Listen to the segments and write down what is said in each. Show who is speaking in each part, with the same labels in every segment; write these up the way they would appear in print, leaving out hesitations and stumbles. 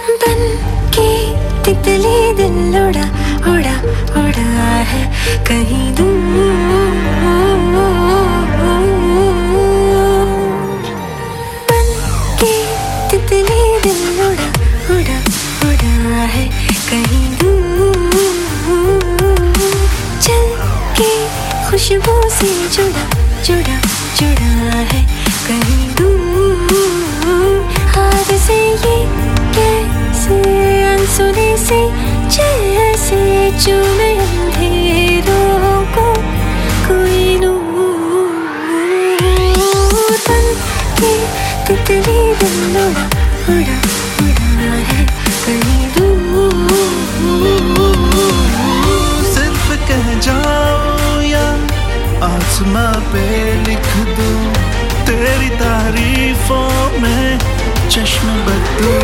Speaker 1: बन के तितली दिल उड़ा उड़ा उड़ा है कहीं दूर। बन के तितली दिल उड़ा उड़ा उड़ा है कहीं दूर। चल के खुशबू से जुड़ा जुड़ा जुड़ा है कहीं दूर। हाथ से ये कैसे अनसुने से जैसे चूमे अंधेरों को कोई नूर। बन के तितली दिल उड़ा उड़ा उड़ा है कहीं दूर।
Speaker 2: सिर्फ कह जाओ या आसमां पे लिख दूं तेरी तारीफों में चश्म बदलूं।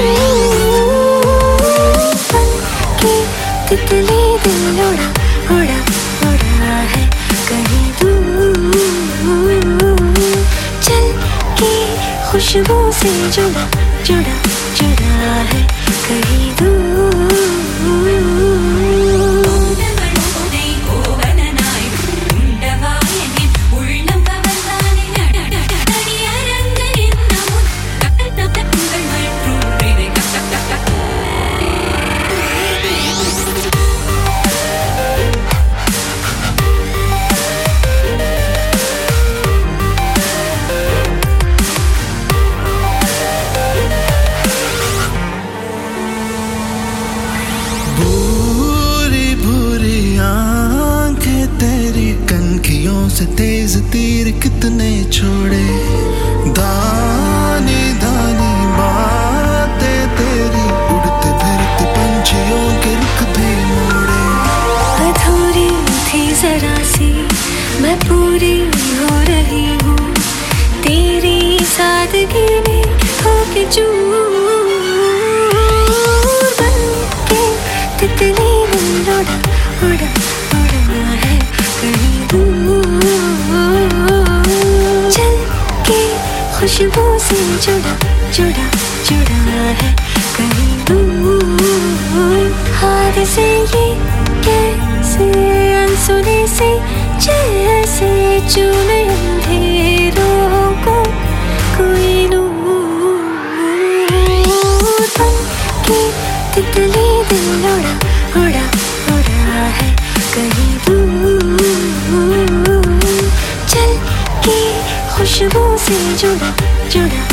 Speaker 1: बन के तितली दिल उड़ा उड़ा उड़ा है कहीं दूर। चल के खुशबू से जुड़ा जुड़ा जुड़ा है कहीं दूर।
Speaker 2: तेरी कनखियों से तेज तीर कितने छोड़े। दानी दानी बातें तेरी उड़ते फिरते पंछियों के रुख भी मोड़े।
Speaker 1: अधूरी थी जरा सी मैं पूरी हो रही हूँ तेरी सादगी में होके चूर। बन के तितली दिल उड़ा उड़ा उड़ा है कहीं दूर। चल के खुशबू से जुड़ा जुड़ा जुड़ा है कहीं दूर। हाथ से ये कैसे अनसुने से जैसे चूमे अंधेरों को कोई नूर। बन के तितली दिल उड़ा उड़ा उड़ा है कहीं दूर। चल के खुशबू से जुड़ा जुड़ा